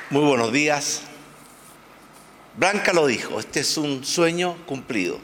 Muy buenos días. Blanca lo dijo, este es un sueño cumplido.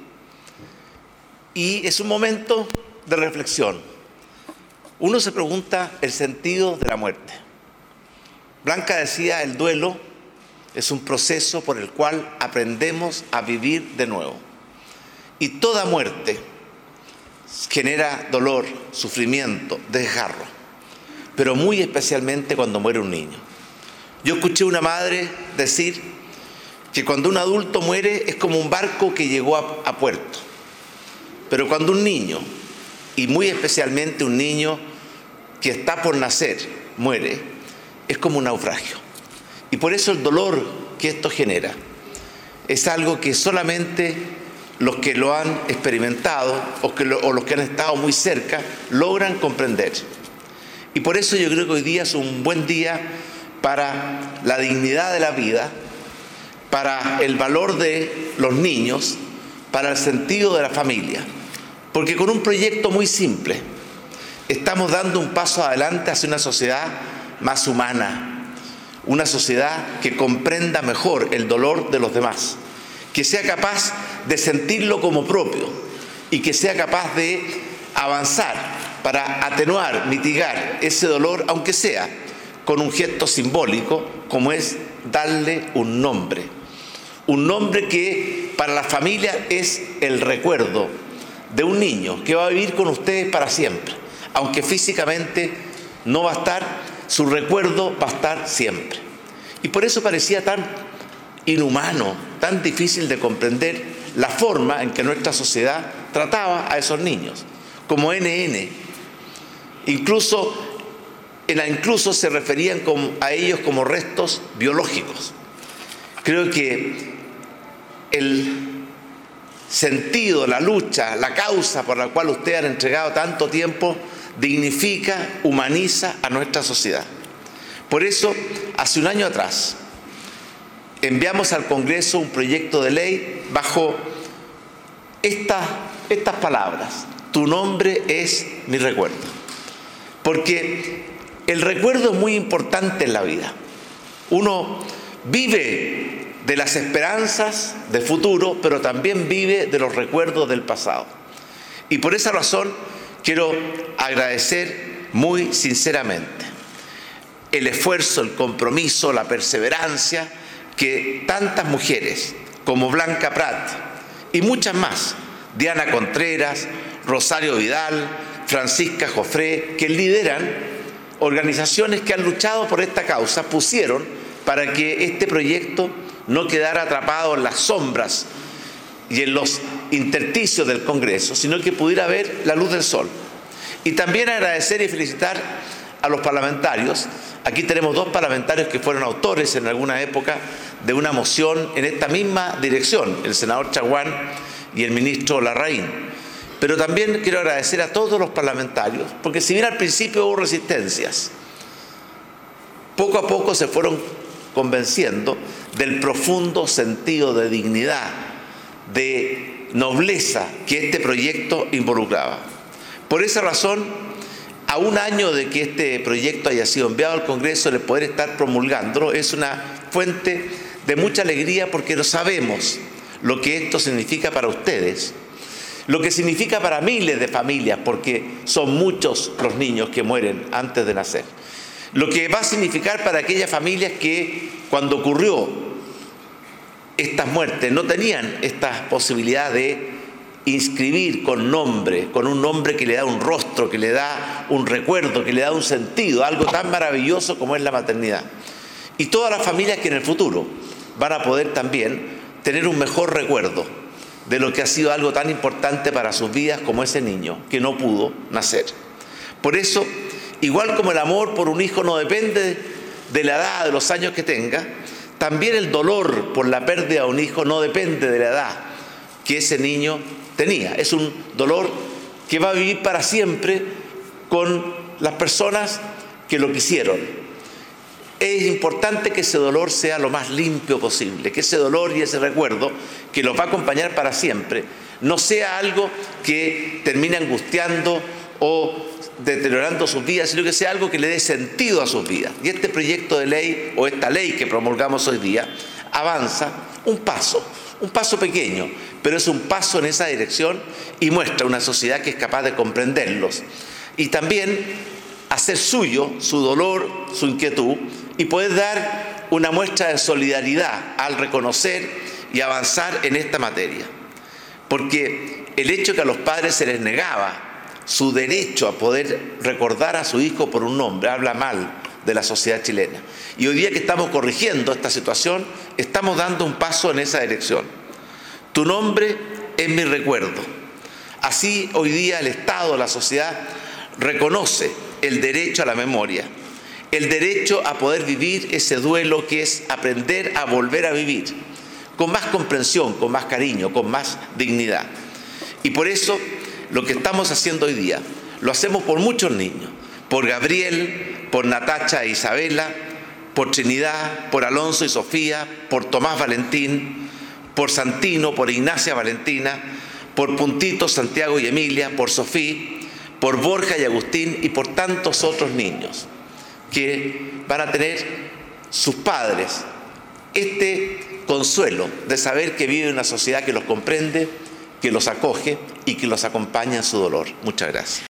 Y es un momento de reflexión. Uno se pregunta el sentido de la muerte. Blanca decía, el duelo es un proceso por el cual aprendemos a vivir de nuevo. Y toda muerte genera dolor, sufrimiento, desgarro, pero muy especialmente cuando muere un niño. Yo escuché a una madre decir que cuando un adulto muere es como un barco que llegó a puerto, pero cuando un niño, y muy especialmente un niño que está por nacer, muere, es como un naufragio. Y por eso el dolor que esto genera es algo que solamente los que lo han experimentado o los que han estado muy cerca logran comprender. Y por eso yo creo que hoy día es un buen día para la dignidad de la vida, para el valor de los niños, para el sentido de la familia. Porque con un proyecto muy simple estamos dando un paso adelante hacia una sociedad más humana, una sociedad que comprenda mejor el dolor de los demás, que sea capaz de sentirlo como propio y que sea capaz de avanzar para atenuar, mitigar ese dolor, aunque sea con un gesto simbólico como es darle un nombre que para la familia es el recuerdo de un niño que va a vivir con ustedes para siempre, aunque físicamente no va a estar, su recuerdo va a estar siempre. Y por eso parecía tan inhumano, tan difícil de comprender la forma en que nuestra sociedad trataba a esos niños, como NN. Incluso se referían a ellos como restos biológicos. Creo que el sentido, la lucha, la causa por la cual ustedes han entregado tanto tiempo dignifica, humaniza a nuestra sociedad. Por eso, hace un año atrás, enviamos al Congreso un proyecto de ley bajo estas palabras: tu nombre es mi recuerdo. Porque el recuerdo es muy importante en la vida. Uno vive de las esperanzas de futuro, pero también vive de los recuerdos del pasado. Y por esa razón quiero agradecer muy sinceramente el esfuerzo, el compromiso, la perseverancia que tantas mujeres como Blanca Prat y muchas más, Diana Contreras, Rosario Vidal, Francisca Jofré, que lideran organizaciones que han luchado por esta causa, pusieron para que este proyecto no quedara atrapado en las sombras y en los intersticios del Congreso, sino que pudiera ver la luz del sol. Y también agradecer y felicitar a los parlamentarios. Aquí tenemos 2 parlamentarios que fueron autores en alguna época de una moción en esta misma dirección, el senador Chaguán y el ministro Larraín. Pero también quiero agradecer a todos los parlamentarios, porque si bien al principio hubo resistencias, poco a poco se fueron convenciendo del profundo sentido de dignidad, de nobleza que este proyecto involucraba. Por esa razón, a un año de que este proyecto haya sido enviado al Congreso, el poder estar promulgándolo es una fuente de mucha alegría, porque no sabemos lo que esto significa para ustedes, lo que significa para miles de familias, porque son muchos los niños que mueren antes de nacer. Lo que va a significar para aquellas familias que cuando ocurrió estas muertes no tenían esta posibilidad de inscribir con nombre, con un nombre que le da un rostro, que le da un recuerdo, que le da un sentido, algo tan maravilloso como es la maternidad. Y todas las familias que en el futuro van a poder también tener un mejor recuerdo de lo que ha sido algo tan importante para sus vidas como ese niño que no pudo nacer. Por eso, igual como el amor por un hijo no depende de la edad, de los años que tenga, también el dolor por la pérdida de un hijo no depende de la edad que ese niño tenía. Es un dolor que va a vivir para siempre con las personas que lo quisieron. Es importante que ese dolor sea lo más limpio posible, que ese dolor y ese recuerdo que los va a acompañar para siempre no sea algo que termine angustiando o deteriorando sus vidas, sino que sea algo que le dé sentido a sus vidas. Y este proyecto de ley, o esta ley que promulgamos hoy día, avanza un paso pequeño, pero es un paso en esa dirección y muestra una sociedad que es capaz de comprenderlos y también hacer suyo su dolor, su inquietud, y poder dar una muestra de solidaridad al reconocer y avanzar en esta materia. Porque el hecho que a los padres se les negaba su derecho a poder recordar a su hijo por un nombre habla mal de la sociedad chilena. Y hoy día que estamos corrigiendo esta situación, estamos dando un paso en esa dirección. Tu nombre es mi recuerdo. Así hoy día el Estado, la sociedad, reconoce el derecho a la memoria, el derecho a poder vivir ese duelo que es aprender a volver a vivir, con más comprensión, con más cariño, con más dignidad. Y por eso lo que estamos haciendo hoy día, lo hacemos por muchos niños, por Gabriel, por Natacha e Isabela, por Trinidad, por Alonso y Sofía, por Tomás Valentín, por Santino, por Ignacia Valentina, por Puntito, Santiago y Emilia, por Sofía, por Borja y Agustín y por tantos otros niños que van a tener sus padres este consuelo de saber que vive en una sociedad que los comprende, que los acoge y que los acompaña en su dolor. Muchas gracias.